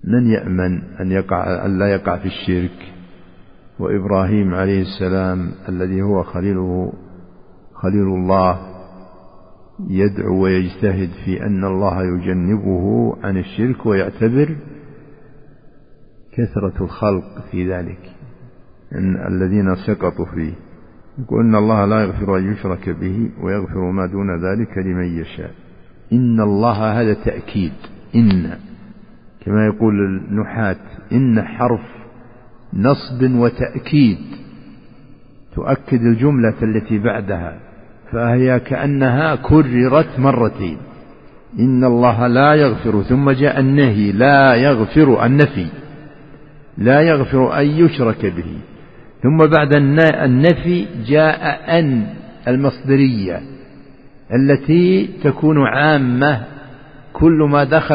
من يأمن أن لا يقع في الشرك؟ وإبراهيم عليه السلام الذي هو خليل الله يدعو ويجتهد في أن الله يجنبه عن الشرك، ويعتبر كثرة الخلق في ذلك إن الذين سقطوا فيه. يقول إن الله لا يغفر أن يشرك به ويغفر ما دون ذلك لمن يشاء. إن الله هذا تأكيد، إن كما يقول النحاة إن حرف نصب وتأكيد تؤكد الجملة التي بعدها، فهي كأنها كررت مرتين. إن الله لا يغفر، ثم جاء النهي لا يغفر، النفي لا يغفر أن يشرك به، ثم بعد النفي جاء أن المصدرية التي تكون عامة، كل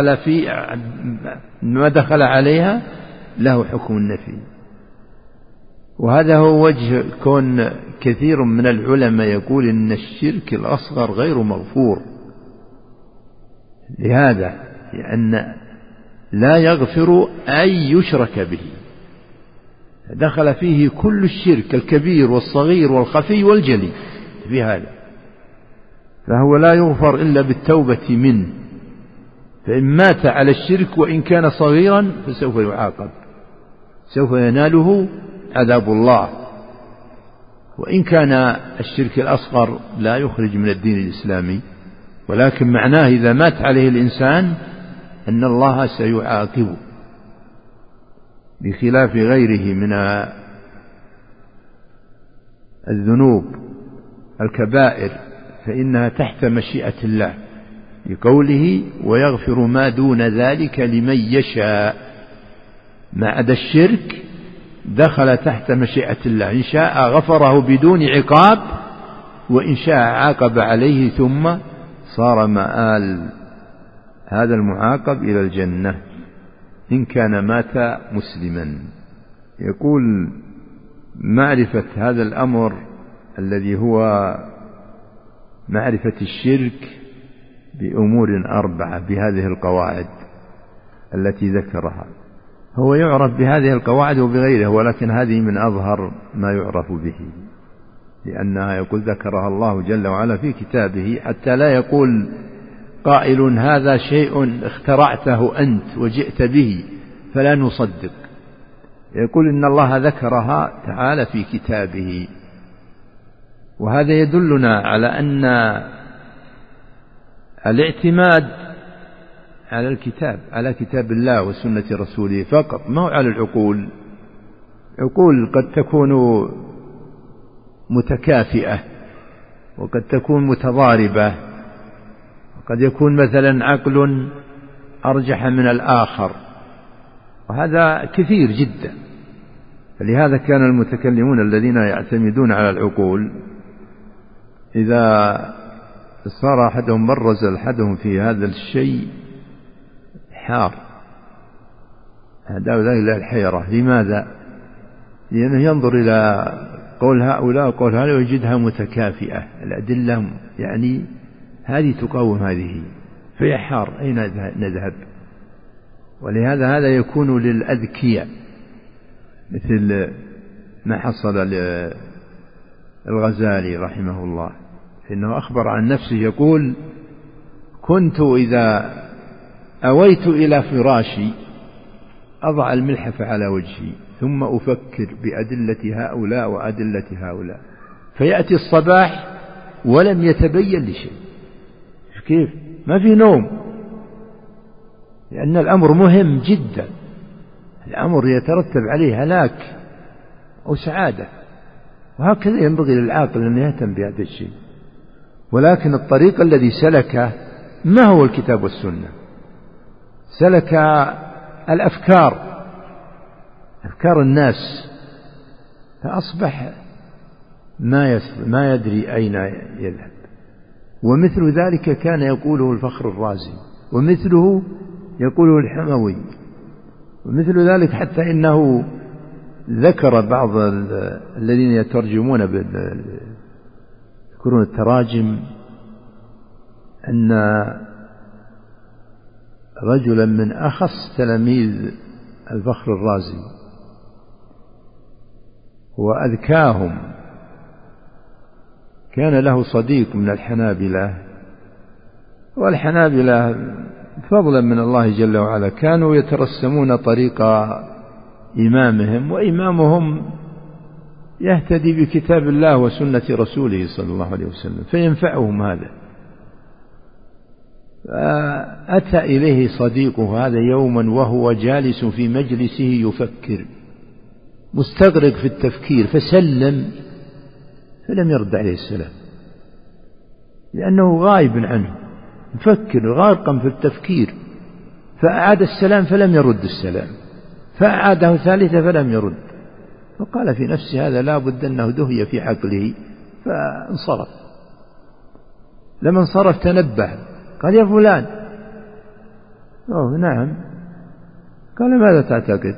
ما دخل عليها له حكم النفي. وهذا هو وجه كون كثير من العلماء يقول إن الشرك الأصغر غير مغفور، لهذا لأن لا يغفر أن يشرك به، دخل فيه كل الشرك الكبير والصغير والخفي والجلي في هذا، فهو لا يغفر إلا بالتوبة منه. فإن مات على الشرك وإن كان صغيرا فسوف يعاقب، سوف يناله عذاب الله. وإن كان الشرك الأصغر لا يخرج من الدين الإسلامي، ولكن معناه إذا مات عليه الإنسان أن الله سيعاقبه، بخلاف غيره من الذنوب الكبائر فإنها تحت مشيئة الله، لقوله ويغفر ما دون ذلك لمن يشاء. ما عدا الشرك دخل تحت مشيئة الله، إن شاء غفره بدون عقاب، وإن شاء عاقب عليه ثم صار مآل هذا المعاقب إلى الجنة إن كان مات مسلما. يقول معرفة هذا الأمر الذي هو معرفة الشرك بأمور 4 بهذه القواعد التي ذكرها، هو يعرف بهذه القواعد وبغيرها، ولكن هذه من أظهر ما يعرف به، لأنها يقول ذكرها الله جل وعلا في كتابه، حتى لا يقول قائل هذا شيء اخترعته أنت وجئت به فلا نصدق. يقول إن الله ذكرها تعالى في كتابه، وهذا يدلنا على أن الاعتماد على الكتاب، على كتاب الله وسنة رسوله فقط، ما هو على العقول. عقول قد تكون متكافئة وقد تكون متضاربة، وقد يكون مثلا عقل أرجح من الآخر، وهذا كثير جدا. فلهذا كان المتكلمون الذين يعتمدون على العقول إذا صار أحدهم برز أحدهم في هذا الشيء حار، هذا إلى الحيرة. لماذا؟ لأنه ينظر إلى قول هؤلاء وقول هؤلاء ويجدها متكافئة، الأدلة يعني هذه تقاوم هذه، فيحار أين نذهب. ولهذا هذا يكون للأذكياء، مثل ما حصل للغزالي رحمه الله، إنه أخبر عن نفسه يقول كنت إذا أويت إلى فراشي أضع الملحف على وجهي ثم أفكر بأدلة هؤلاء وأدلة هؤلاء، فيأتي الصباح ولم يتبين لي شيء. كيف؟ ما في نوم، لأن الأمر مهم جدا، الأمر يترتب عليه هلاك أو سعادة، وهكذا ينبغي للعاقل أن يهتم بهذا الشيء. ولكن الطريق الذي سلكه ما هو الكتاب والسنة، سلك الأفكار، أفكار الناس، فأصبح ما يدري أين يذهب. ومثل ذلك كان يقوله الفخر الرازي، ومثله يقوله الحموي، ومثل ذلك حتى إنه ذكر بعض الذين يترجمون يذكرون التراجم أن رجلا من أخص تلاميذ الفخر الرازي وأذكاهم. كان له صديق من الحنابلة، والحنابلة فضلا من الله جل وعلا كانوا يترسمون طريق إمامهم، وإمامهم يهتدي بكتاب الله وسنة رسوله صلى الله عليه وسلم، فينفعهم هذا. فأتى إليه صديقه هذا يوما وهو جالس في مجلسه يفكر مستغرق في التفكير، فسلم فلم يرد عليه السلام، لأنه غائب عنه، مفكر غارقا في التفكير. فأعاد السلام فلم يرد السلام، فأعاده ثالثة فلم يرد. فقال في نفسه هذا لا بد أنه دهي في عقله، فانصرف. لما انصرف تنبه، قال يا فلان. أوه نعم. قال ماذا تعتقد؟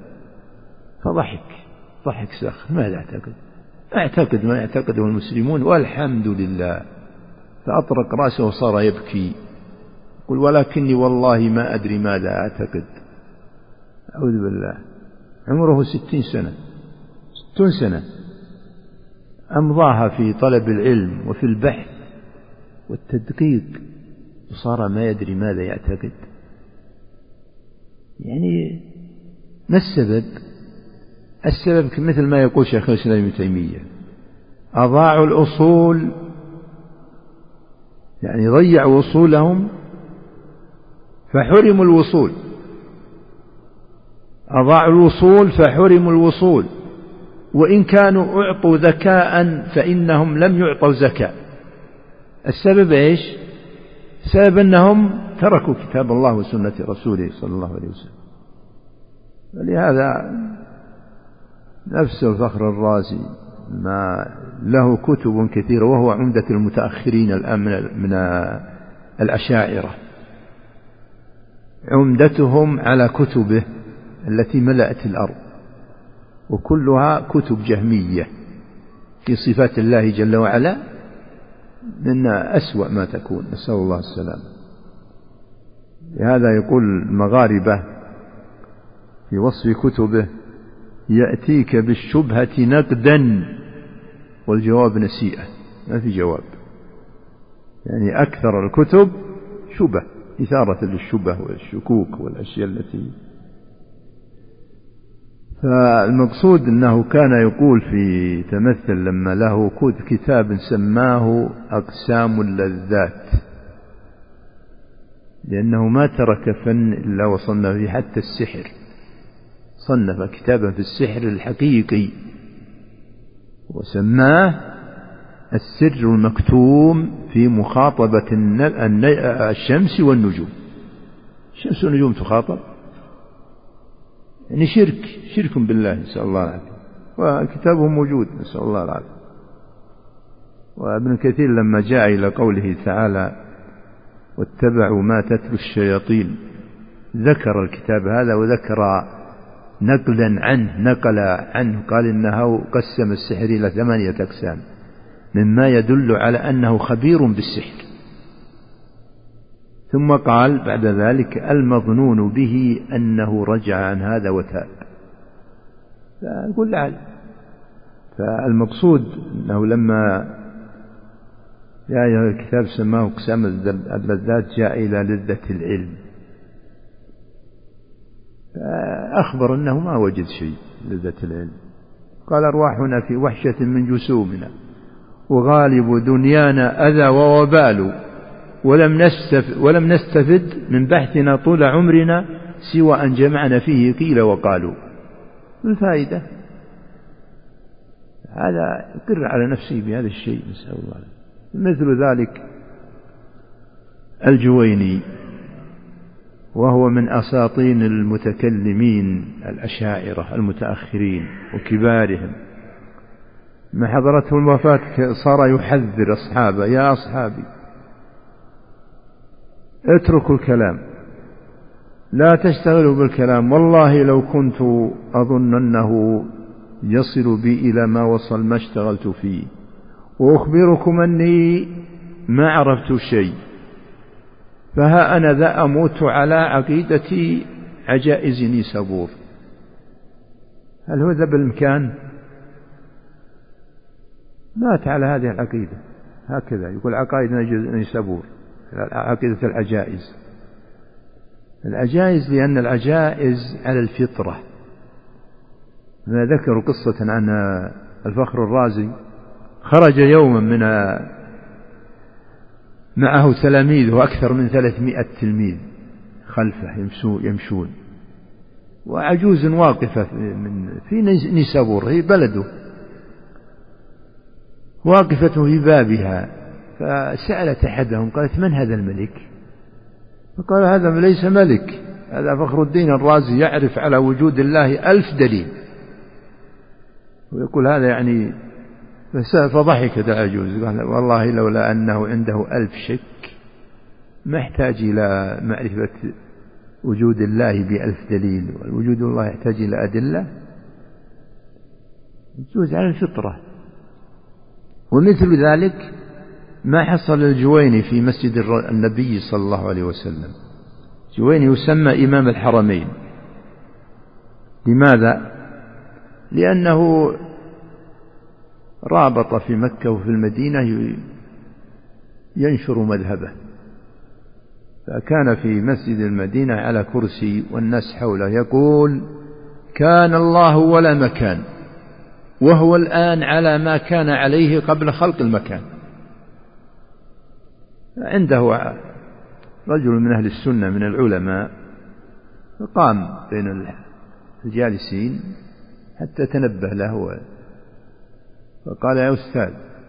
ضحك ساخر. ماذا أعتقد ما يعتقده المسلمون والحمد لله. فأطرق رأسه وصار يبكي، قل ولكني والله ما أدري ماذا أعتقد. أعوذ بالله. عمره 60 سنة أمضاها في طلب العلم وفي البحث والتدقيق، وصار ما يدري ماذا يعتقد. يعني ما السبب؟ السبب مثل ما يقول شيخ الإسلام ابن تيمية: أضاعوا الأصول، يعني ضيعوا أصولهم فحرموا الوصول. أضاعوا الوصول فحرموا الوصول، وإن كانوا أعطوا ذكاء فإنهم لم يعطوا زكاة. السبب إيش؟ السبب أنهم تركوا كتاب الله وسنة رسوله صلى الله عليه وسلم. ولهذا نفس الفخر الرازي ما له كتب كثيرة، وهو عمدة المتأخرين الآن من الأشاعرة، عمدتهم على كتبه التي ملأت الأرض، وكلها كتب جهمية في صفات الله جل وعلا، من أسوأ ما تكون، نسأل الله السلام. لهذا يقول المغاربة في وصف كتبه: يأتيك بالشبهة نقدا والجواب نسيئة. ما في جواب، يعني أكثر الكتب شبه، إثارة للشبه والشكوك والأشياء التي. فالمقصود أنه كان يقول في تمثل لما له كتاب سماه أقسام اللذات، لأنه ما ترك فن إلا وصنف فيه حتى السحر. صنف كتابا في السحر الحقيقي وسماه السر المكتوم في مخاطبة الشمس والنجوم. الشمس والنجوم تخاطب، يعني شرك بالله، نسأل الله العافية. وكتابه موجود، نسأل الله العافية. وابن كثير لما جاء إلى قوله تعالى: واتبعوا ما تتلو الشياطين، ذكر الكتاب هذا وذكر نقل عنه، قال إنه قسم السحر إلى 8 أقسام، مما يدل على أنه خبير بالسحر. ثم قال بعد ذلك: المظنون به أنه رجع عن هذا وتاب. فأقول لعل. فالمقصود أنه لما جاء الكتاب سماه أقسام اللذات جاء إلى لذة العلم، فأخبر أنه ما وجد شيء لذة العلم. قال: أرواحنا في وحشة من جسومنا، وغالب دنيانا أذى ووبال، ولم نستفد من بحثنا طول عمرنا سوى أن جمعنا فيه قيل وقالوا. الفائدة هذا يقر على نفسه بهذا الشيء، نسأل الله. مثل ذلك الجويني، وهو من أساطين المتكلمين الأشاعرة المتأخرين وكبارهم، ما حضرته الوفاة صار يحذر أصحابه: يا أصحابي اتركوا الكلام، لا تشتغلوا بالكلام، والله لو كنت أظن أنه يصل بي إلى ما وصل ما اشتغلت فيه، وأخبركم أني ما عرفت شيء، فها أنا ذا أموت على عقيدة عجائز نيسابور. هل هو ذا بالإمكان؟ مات على هذه العقيدة، هكذا يقول عقائد نيسابور، عقيدة العجائز. العجائز لأن العجائز على الفطرة. ما ذكروا قصة عن الفخر الرازي، خرج يوما معه تلاميذه أكثر من 300 تلميذ خلفه يمشون، وعجوز واقفة في نيسابور هي بلده، واقفة في بابها، فسألت أحدهم قالت: من هذا الملك؟ فقال: هذا ليس ملك، هذا فخر الدين الرازي يعرف على وجود الله 1000 دليل. ويقول هذا يعني، فضحكت العجوز قال: والله لولا أنه عنده 1000 شك ما يحتاج إلى معرفة وجود الله ب1000 دليل، ووجود الله يحتاج إلى أدلة. يجوز على الفطرة. ومثل ذلك ما حصل الجويني في مسجد النبي صلى الله عليه وسلم. الجويني يسمى إمام الحرمين. لماذا؟ لأنه رابط في مكة وفي المدينة ينشر مذهبه، فكان في مسجد المدينة على كرسي والناس حوله يقول: كان الله ولا مكان، وهو الآن على ما كان عليه قبل خلق المكان. عنده رجل من أهل السنة من العلماء فقام بين الجالسين حتى تنبه له، فقال: يا أستاذ،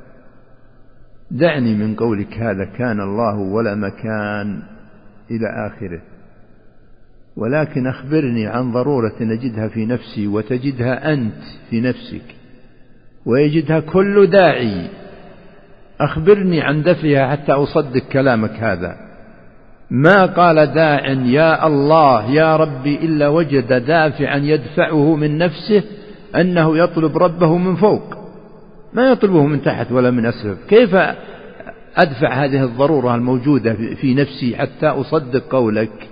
دعني من قولك هذا كان الله ولا مكان إلى آخره، ولكن أخبرني عن ضرورة نجدها في نفسي وتجدها أنت في نفسك ويجدها كل داعي، أخبرني عن دفعها حتى أصدق كلامك هذا. ما قال داع يا الله يا ربي إلا وجد دافعا يدفعه من نفسه أنه يطلب ربه من فوق، ما يطلبه من تحت ولا من أسفل. كيف أدفع هذه الضرورة الموجودة في نفسي حتى أصدق قولك؟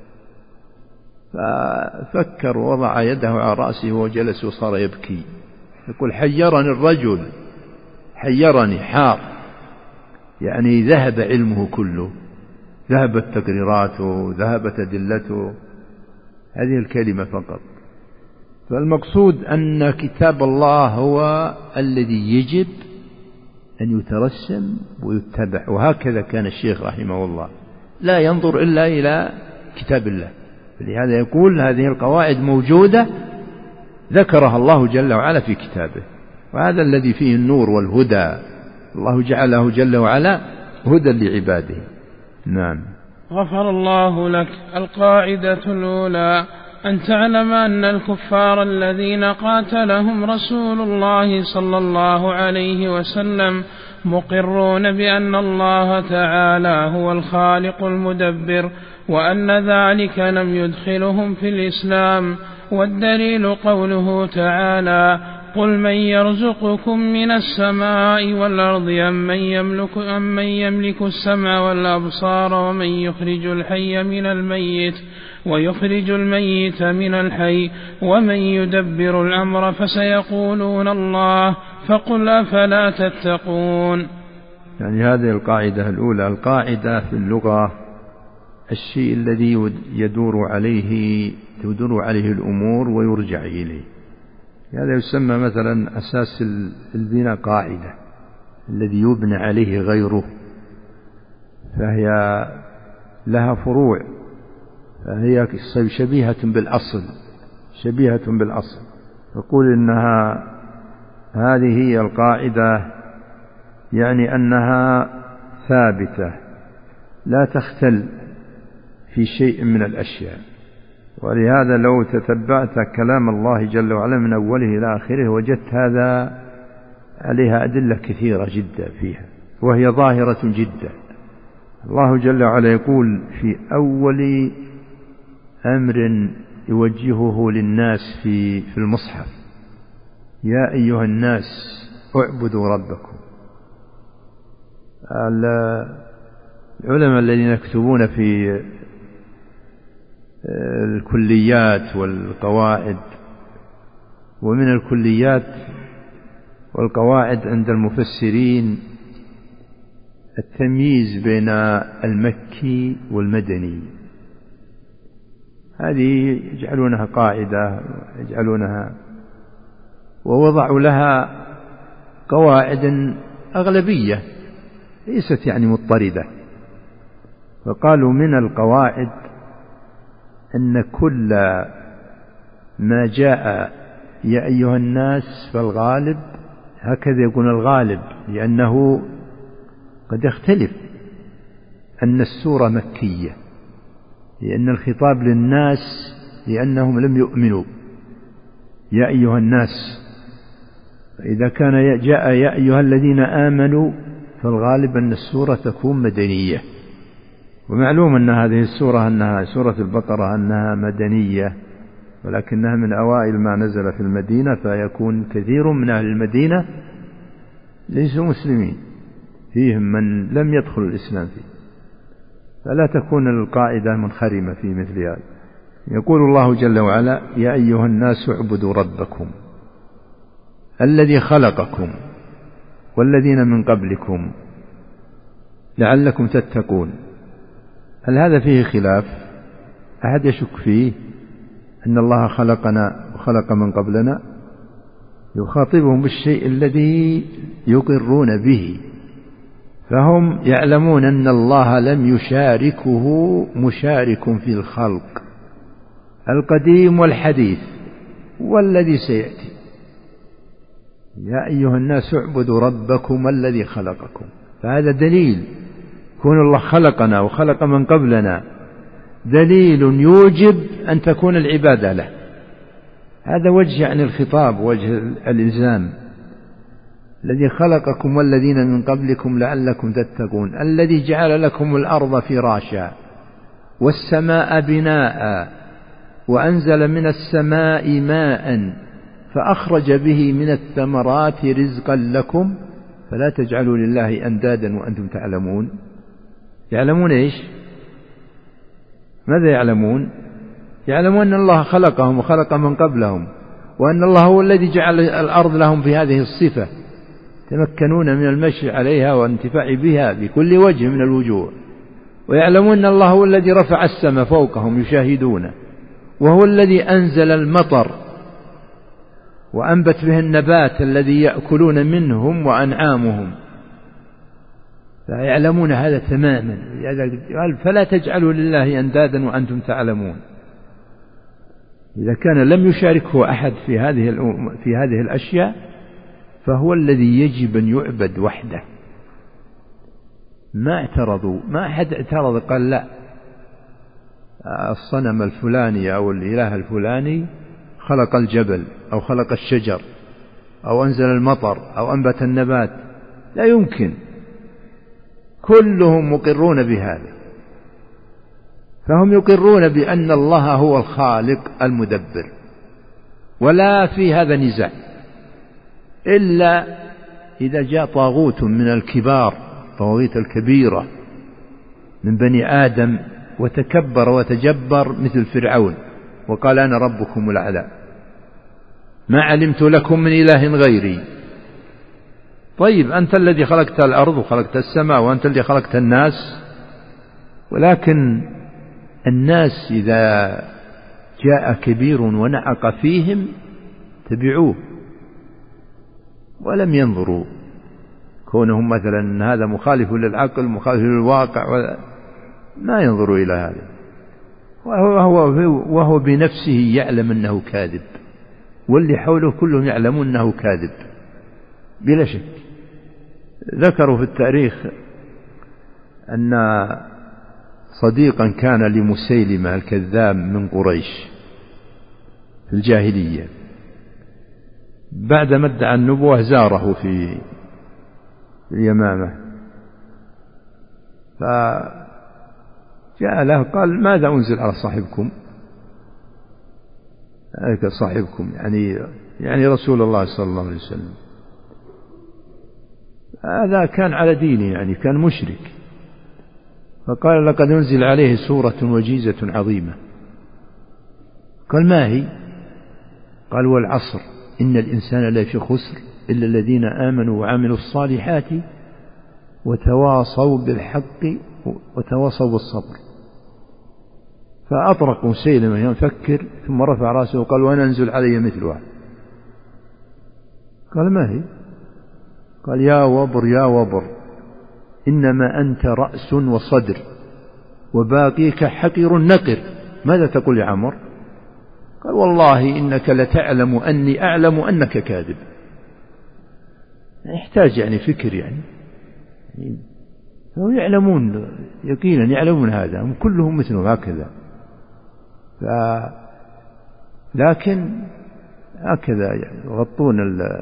ففكر ووضع يده على رأسه وجلس وصار يبكي، يقول: حيرني الرجل، حيرني، حار، يعني ذهب علمه كله، ذهبت تقريراته، ذهبت أدلته، هذه الكلمة فقط. فالمقصود أن كتاب الله هو الذي يجب أن يترسم ويتبع، وهكذا كان الشيخ رحمه الله لا ينظر إلا إلى كتاب الله. فلهذا يقول: هذه القواعد موجودة ذكرها الله جل وعلا في كتابه، وهذا الذي فيه النور والهدى، الله جعله جل وعلا هدى لعباده. نعم. غفر الله لك. القاعدة الأولى: أن تعلم أن الكفار الذين قاتلهم رسول الله صلى الله عليه وسلم مقرون بأن الله تعالى هو الخالق المدبر، وأن ذلك لم يدخلهم في الإسلام. والدليل قوله تعالى: قل من يرزقكم من السماء والأرض أم من يملك السمع والأبصار ومن يخرج الحي من الميت ويخرج الميت من الحي ومن يدبر الأمر فسيقولون الله فقل أفلا تتقون. يعني هذه القاعدة الأولى. القاعدة في اللغة الشيء الذي تدور عليه الأمور ويرجع إليه، هذا يسمى مثلا أساس البناء قاعدة، الذي يبنى عليه غيره، فهي لها فروع، فهي شبيهة بالأصل. يقول إنها هذه هي القاعدة، يعني أنها ثابتة لا تختل في شيء من الأشياء. ولهذا لو تتبعت كلام الله جل وعلا من أوله إلى آخره وجدت هذا عليها أدلة كثيرة جدا فيها، وهي ظاهرة جدا. الله جل وعلا يقول في أول أمر يوجهه للناس في المصحف: يا أيها الناس اعبدوا ربكم. العلماء الذين يكتبون في الكليات والقواعد، ومن الكليات والقواعد عند المفسرين التمييز بين المكي والمدني، هذه يجعلونها قاعدة ووضعوا لها قواعد أغلبية ليست يعني مضطردة. فقالوا من القواعد أن كل ما جاء يا أيها الناس فالغالب، هكذا يكون الغالب، لأنه قد يختلف أن السورة مكية، لأن الخطاب للناس لأنهم لم يؤمنوا يا أيها الناس، فإذا كان جاء يا أيها الذين آمنوا فالغالب أن السورة تكون مدنية. ومعلوم أن هذه السورة أنها سورة البقرة أنها مدنية، ولكنها من أوائل ما نزل في المدينة، فيكون كثير من أهل المدينة ليسوا مسلمين، فيهم من لم يدخل الإسلام فيه، فلا تكون القاعدة منخرمة في مثل هذا. يقول الله جل وعلا يا أيها الناس اعبدوا ربكم الذي خلقكم والذين من قبلكم لعلكم تتقون. هل هذا فيه خلاف؟ أحد يشك فيه أن الله خلقنا وخلق من قبلنا؟ يخاطبهم بالشيء الذي يقرون به، فهم يعلمون أن الله لم يشاركه مشارك في الخلق القديم والحديث والذي سيأتي. يا أيها الناس اعبدوا ربكم الذي خلقكم، فهذا دليل كون الله خلقنا وخلق من قبلنا، دليل يوجب أن تكون العبادة له. هذا وجه يعني الخطاب، وجه الإلزام. الذي خلقكم والذين من قبلكم لعلكم تتقون، الذي جعل لكم الأرض فراشا والسماء بناء وأنزل من السماء ماء فأخرج به من الثمرات رزقا لكم فلا تجعلوا لله أندادا وأنتم تعلمون. يعلمون إيش؟ ماذا يعلمون؟ يعلمون أن الله خلقهم وخلق من قبلهم، وأن الله هو الذي جعل الأرض لهم في هذه الصفة، تمكنون من المشي عليها والانتفاع بها بكل وجه من الوجوه. ويعلمون أن الله هو الذي رفع السماء فوقهم يشاهدونه، وهو الذي أنزل المطر وأنبت به النبات الذي يأكلون منهم وأنعامهم، فيعلمون هذا تماما. فلا تجعلوا لله أندادا وأنتم تعلمون. إذا كان لم يشاركه أحد في هذه الأشياء فهو الذي يجب أن يعبد وحده. ما اعترضوا، ما أحد اعترض قال لا الصنم الفلاني أو الإله الفلاني خلق الجبل أو خلق الشجر أو أنزل المطر أو أنبت النبات، لا يمكن. كلهم مقرون بهذا، فهم يقرون بأن الله هو الخالق المدبر، ولا في هذا نزاع، إلا إذا جاء طاغوت من الكبار، طواغيت الكبيرة من بني آدم، وتكبر وتجبر مثل فرعون وقال أنا ربكم الأعلى ما علمت لكم من إله غيري. طيب أنت الذي خلقت الأرض وخلقت السماء وأنت الذي خلقت الناس، ولكن الناس إذا جاء كبير ونعق فيهم تبعوه ولم ينظروا كونهم مثلا هذا مخالف للعقل مخالف للواقع، ما ينظروا إلى هذا، وهو بنفسه يعلم أنه كاذب، واللي حوله كلهم يعلمون أنه كاذب بلا شك. ذكروا في التاريخ أن صديقا كان لمسيلمة الكذاب من قريش في الجاهلية، بعد ما ادعى النبوة زاره في اليمامة، فجاء له قال ماذا أنزل على صاحبكم؟ صاحبكم يعني رسول الله صلى الله عليه وسلم. هذا كان على دينه، يعني كان مشرك، فقال لقد أنزل عليه سورة وجيزة عظيمة. قال ما هي؟ قال والعصر إن الإنسان لفي خسر إلا الذين آمنوا وعملوا الصالحات وتواصوا بالحق وتواصوا بالصبر. فأطرق مسيلمة يفكر ثم رفع رأسه وقال وأنا أنزل علي مثلها. قال ما هي؟ قال يا وبر يا وبر إنما أنت رأس وصدر وباقيك حقر نقر. ماذا تقول يا عمر؟ قال والله إنك لتعلم أني أعلم أنك كاذب. يحتاج يعني فكر يعني فهم يعلمون يقينا يعلمون هذا، هم كلهم مثلهم هكذا. لكن هكذا يغطون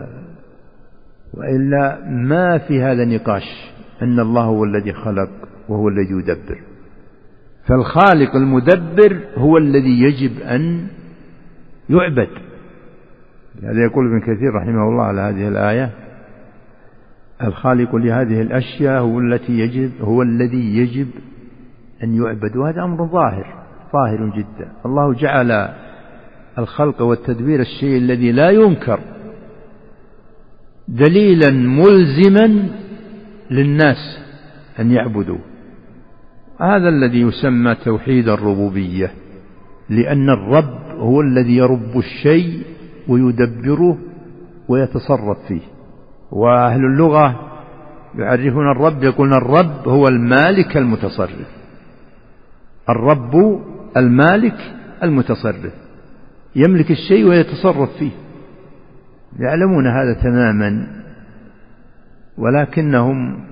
وإلا ما في هذا نقاش أن الله هو الذي خلق وهو الذي يدبر. فالخالق المدبر هو الذي يجب أن يعبد. هذا يقول ابن كثير رحمه الله على هذه الآية الخالق لهذه الأشياء هو الذي يجب أن يعبد. وهذا أمر ظاهر جدا. الله جعل الخلق والتدبير الشيء الذي لا ينكر دليلا ملزما للناس أن يعبدوا. هذا الذي يسمى توحيد الربوبية، لأن الرب هو الذي يرب الشيء ويدبره ويتصرف فيه. وأهل اللغة يعرفون الرب يقولون الرب هو المالك المتصرف. الرب المالك المتصرف يملك الشيء ويتصرف فيه. يعلمون هذا تماما ولكنهم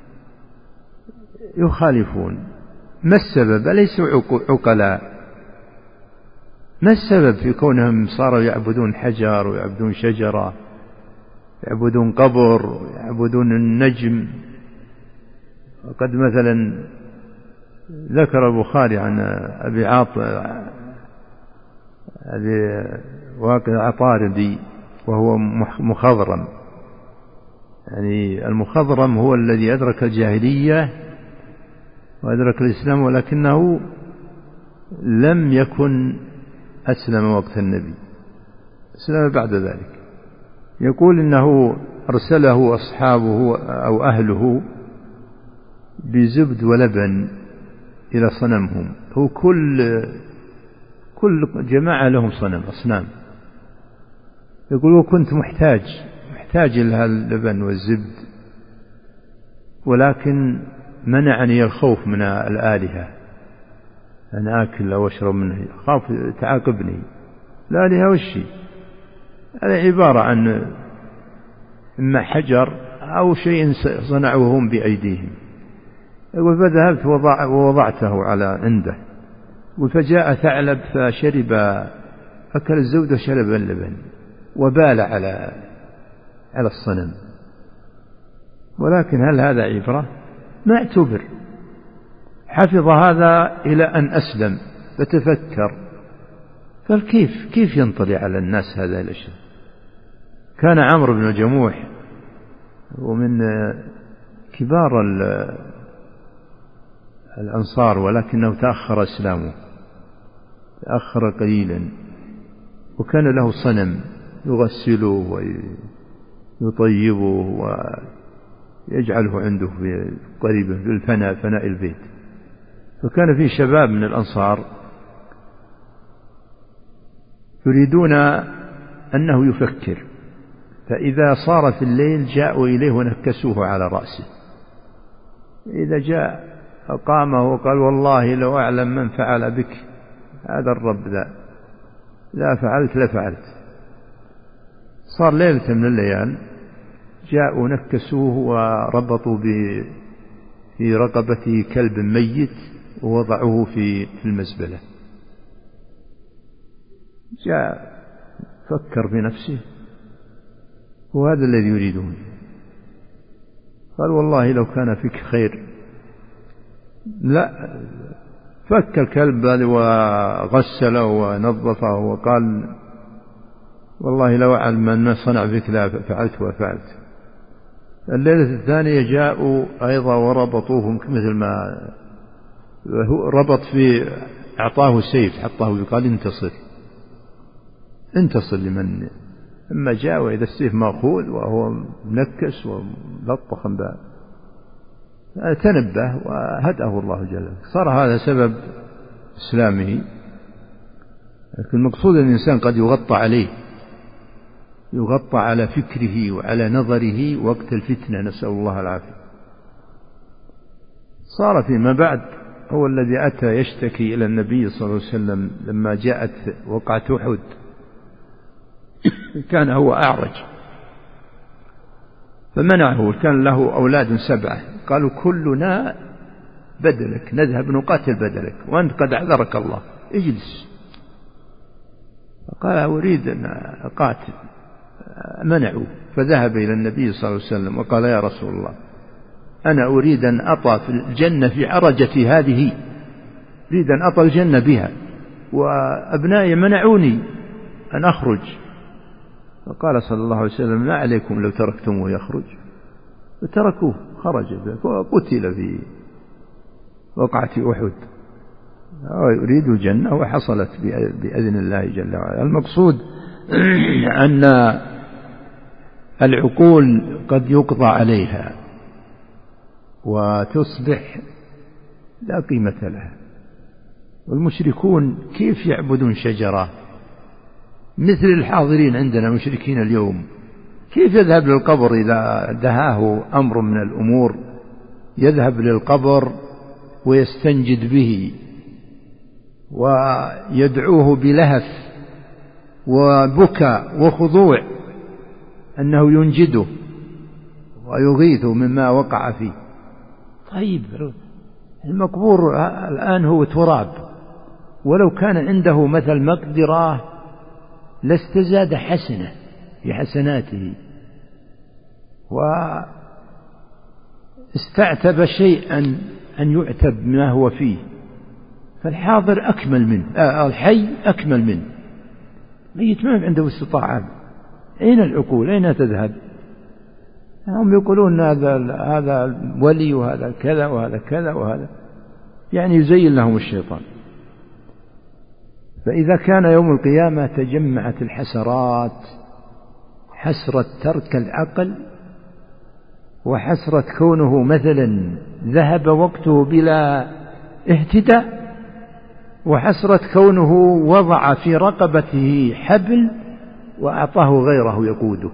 يخالفون. ما السبب؟ أليسوا عقلاء؟ ما السبب في كونهم صاروا يعبدون حجر ويعبدون شجرة، يعبدون قبر، يعبدون النجم؟ وقد مثلا ذكر البخاري عن أبي واقع عطاردي وهو مخضرم. يعني المخضرم هو الذي أدرك الجاهلية وأدرك الإسلام ولكنه لم يكن أسلم وقت النبي، أسلم بعد ذلك. يقول إنه أرسله أصحابه أو أهله بزبد ولبن إلى صنمهم. هو كل جماعة لهم أصنام. يقول وكنت محتاج لها اللبن والزبد، ولكن منعني الخوف من الآلهة أن آكل أو أشرب منه، خاف تعاقبني. الآلهة وشي؟ هذا عبارة عن إما حجر أو شيء صنعوهم بأيديهم. يقول فذهبت ووضعته على عنده، فجاء ثعلب فشرب، أكل الزبد وشرب اللبن وبال على الصنم. ولكن هل هذا عبرة؟ ما اعتبر. حفظ هذا إلى أن أسلم فتفكر، قال كيف ينطلي على الناس هذا الأشياء. كان عمرو بن الجموح ومن كبار الأنصار ولكنه تأخر إسلامه، تأخر قليلا، وكان له صنم يغسله ويطيبه ويجعله عنده في قريبه فناء البيت. فكان في شباب من الأنصار يريدون أنه يفكر، فإذا صار في الليل جاءوا إليه ونكسوه على رأسه. إذا جاء أقامه وقال والله لو أعلم من فعل بك هذا الرب لا فعلت لفعلت. صار ليلة من الليال جاءوا نكسوه وربطوا في رقبته كلب ميت ووضعوه في المزبلة. جاء فكر في نفسه وهذا الذي يريدون. قال والله لو كان فيك خير لا. فك الكلب وغسله ونظفه وقال والله لو أعلم من صنع بك لا فعلت وفعلت. الليلة الثانية جاءوا أيضا وربطوهم مثل ما ربط في أعطاه سيف حطه قال انتصر لمن. لما جاء وإذا السيف مأخوذ وهو منكس وملطخ تنبه وهدأه الله جل وعلا، صار هذا سبب إسلامه. لكن المقصود أن الإنسان قد يغطى عليه، يغطى على فكره وعلى نظره وقت الفتنة، نسأل الله العافية. صار فيما بعد هو الذي أتى يشتكي إلى النبي صلى الله عليه وسلم لما جاءت وقعة أحد، كان هو أعرج فمنعه، كان له أولاد 7، قالوا كلنا بدلك نذهب نقاتل بدلك وأنت قد أعذرك الله، اجلس. فقال أريد أن أقاتل، منعوا. فذهب إلى النبي صلى الله عليه وسلم وقال يا رسول الله أنا أريد أن أطأ في الجنة في عرجتي هذه، أريد أن أطأ الجنة بها وأبنائي منعوني أن أخرج. فقال صلى الله عليه وسلم ما عليكم لو تركتموه يخرج، فتركوه خرج وقتل في وقعة أحد، يريد الجنة وحصلت بإذن الله جل وعلا. المقصود أن العقول قد يقضى عليها وتصبح لا قيمة لها. والمشركون كيف يعبدون شجرة؟ مثل الحاضرين عندنا مشركين اليوم، كيف يذهب للقبر إذا دهاه أمر من الأمور، يذهب للقبر ويستنجد به ويدعوه بلهف وبكى وخضوع أنه ينجده ويغيثه مما وقع فيه. طيب المقبور الآن هو تراب، ولو كان عنده مثل مقدرة لاستزاد حسنة في حسناته واستعتب شيئا أن يعتب ما هو فيه، فالحاضر أكمل منه، الحي أكمل منه. ميت ما عنده استطاعة، أين العقول؟ أين تذهب؟ هم يقولون هذا ولي وهذا كذا وهذا كذا وهذا، يعني يزين لهم الشيطان. فإذا كان يوم القيامة تجمعت الحسرات، حسرة ترك العقل، وحسرة كونه مثلا ذهب وقته بلا اهتداء، وحسرة كونه وضع في رقبته حبل وأعطاه غيره يقوده.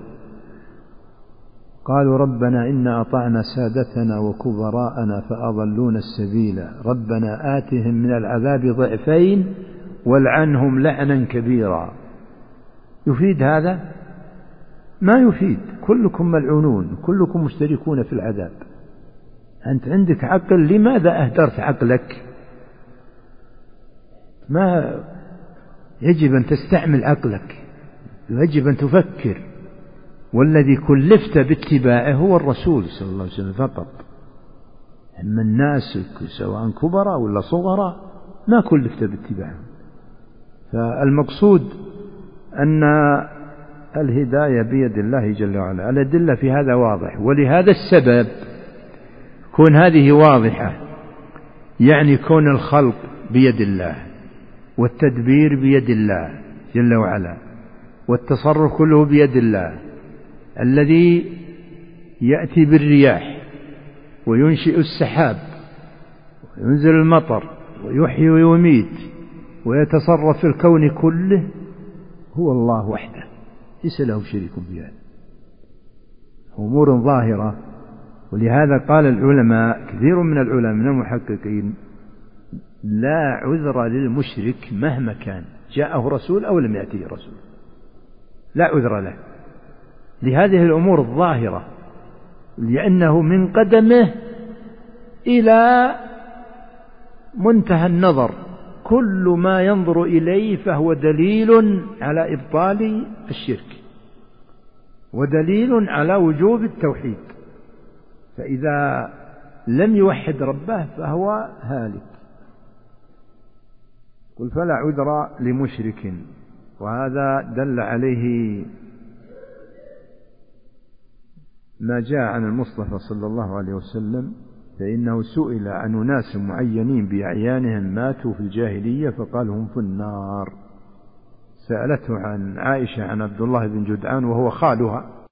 قالوا ربنا إنا أطعنا سادتنا وكبراءنا فأضلونا السبيل ربنا آتهم من العذاب ضعفين والعنهم لعنا كبيرا. يفيد هذا؟ ما يفيد. كلكم ملعونون، كلكم مشتركون في العذاب. أنت عندك عقل، لماذا أهدرت عقلك؟ ما يجب أن تستعمل عقلك، يجب أن تفكر. والذي كلفت باتباعه هو الرسول صلى الله عليه وسلم فقط. أما الناس سواء كبراء ولا صغراء ما كلفت باتباعه. فالمقصود أن الهداية بيد الله جل وعلا. الأدلة في هذا واضح، ولهذا السبب كون هذه واضحة، يعني كون الخلق بيد الله والتدبير بيد الله جل وعلا والتصرف كله بيد الله، الذي يأتي بالرياح وينشئ السحاب وينزل المطر ويحيي ويميت ويتصرف في الكون كله هو الله وحده، ليس له شريك في هذا. أمور ظاهرة. ولهذا قال العلماء، كثير من العلماء من المحققين، لا عذر للمشرك مهما كان، جاءه رسول أو لم يأتيه رسول، لا عذر له لهذه الأمور الظاهرة، لأنه من قدمه إلى منتهى النظر كل ما ينظر إليه فهو دليل على إبطال الشرك ودليل على وجوب التوحيد. فإذا لم يوحد ربه فهو هالك. قل فلا عذر لمشرك. وهذا دل عليه ما جاء عن المصطفى صلى الله عليه وسلم فإنه سئل عن أناس معينين بأعيانهم ماتوا في الجاهلية فقال هم في النار. سألته عن عائشة عن عبد الله بن جدعان وهو خالها